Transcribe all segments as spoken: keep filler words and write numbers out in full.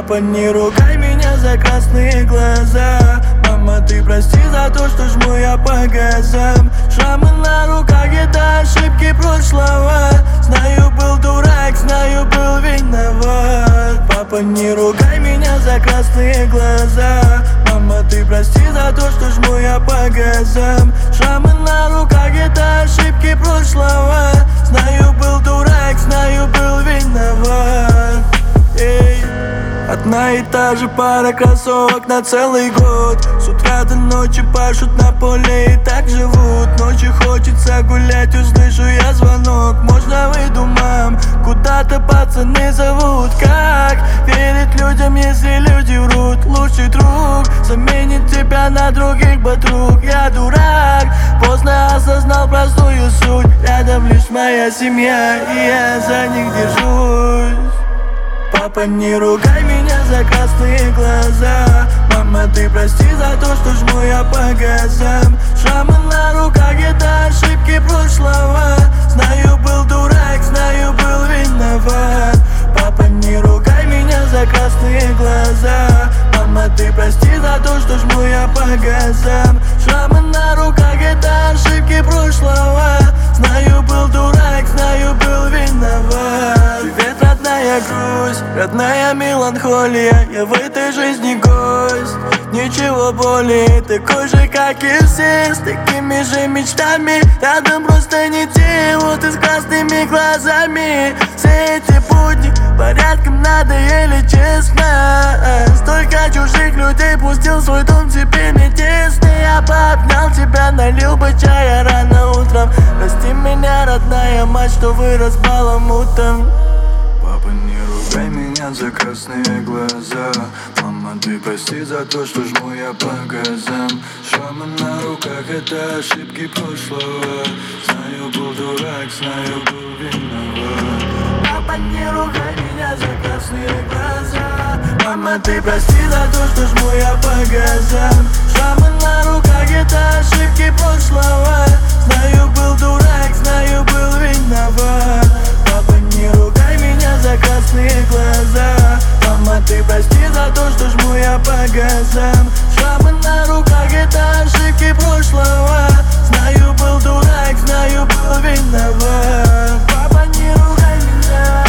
Папа, не ругай меня за красные глаза. Мама, ты прости за то, что жму я по газам. Шрамы на руках — это ошибки прошлого. Знаю, был дурак, знаю, был виноват. Папа, не ругай меня за красные глаза. Мама, ты прости за то, что жму я по газам. Шрамы на руках — это ошибки прошлого. Знаю, был дурак, знаю, был виноват. Эй. Одна и та же пара кроссовок на целый год. С утра до ночи пашут на поле и так живут. Ночью хочется гулять, услышу я звонок. Можно выйду, мам, куда-то пацаны зовут. Как верить людям, если люди врут? Лучший друг заменит тебя на других подруг. Я дурак, поздно осознал простую суть. Рядом лишь моя семья, и я за них держусь. Папа, не ругай меня за красные глаза. Мама, ты прости за то, что жму я по газам. Шрамы на руках — это ошибки прошлого. Знаю, был дурак, знаю, был виноват. Папа, не ругай меня за красные глаза. Мама, ты прости за то, что жму я по газам. Шрамы на руках — это ошибки прошлого. Знаю, был дурак, знаю, был виноват. Привет, родная грусть, родная меланхолия. Я в этой жизни гость, ничего более. Такой же, как и все, с такими же мечтами. Рядом просто не те, вот и с красными глазами. Все эти будни порядком надоели, честно. Столько чужих людей пустил в свой дом, теперь мне тесно. Я пообнял тебя, налил бы чая рано утром. Прости меня, родная мать, что вырос баламутом. Папа, не ругай меня за красные глаза. Мама, ты прости за то, что жму я по газам. Шрамы на руках — это ошибки прошлого. Знаю, был дурак, знаю, был виноват. Папа, не ругай меня за красные глаза. Мама, ты прости за то, что жму я по газам. Шрамы на руках — это ошибки прошлого. Знаю, был дурак, знаю, был виноват. Папа, не ругай меня за красные глаза. Мама, ты прости за то, что жму я по газам. Шрамы на руках — это ошибки прошлого. Знаю, был дурак, знаю, был виноват. Папа, не ругай меня.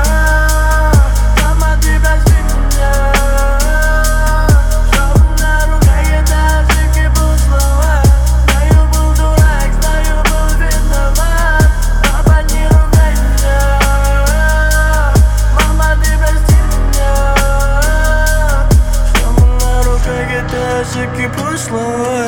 Мама, ты прости меня. Шрамы на руках — это ошибки прошлого. Знаю, был дурак, знаю, был виноват. Папа, не ругай меня. Мама, ты прости меня. Шрамы на руках — это ошибки прошлого.